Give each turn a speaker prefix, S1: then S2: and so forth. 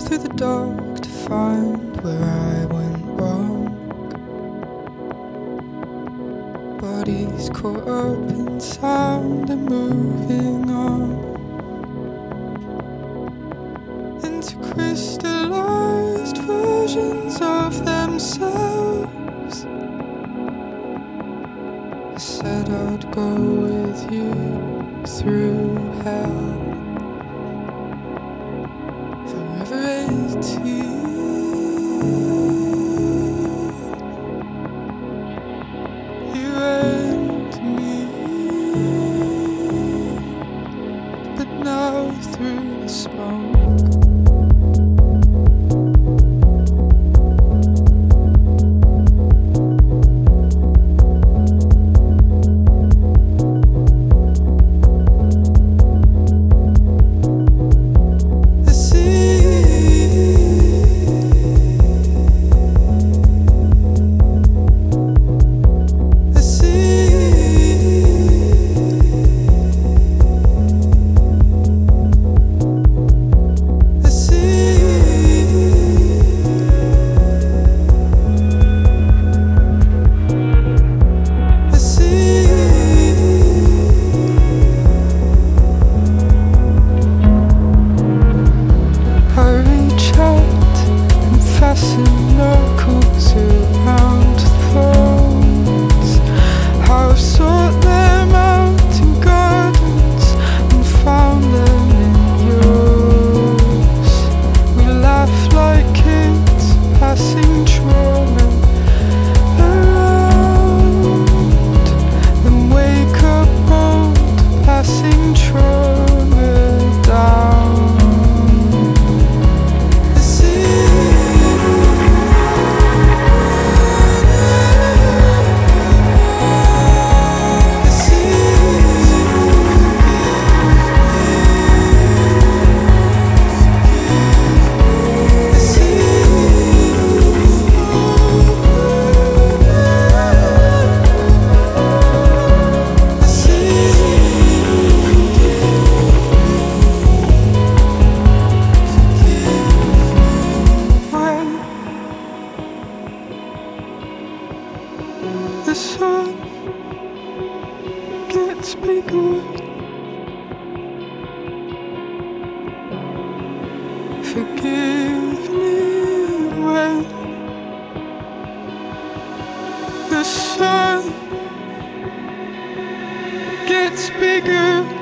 S1: through the dark to find where I went wrong. Bodies caught up in sound and moving on into crystallized versions of themselves. I said I'd go with you through hell. Forever 18. You and me. But now through the smoke. Circles around thorns. How I've sought them out in gardens and found them in yours. We laugh like kids passing trauma around, then wake up old passing trauma down. The sun gets bigger. Forgive me when the sun gets bigger.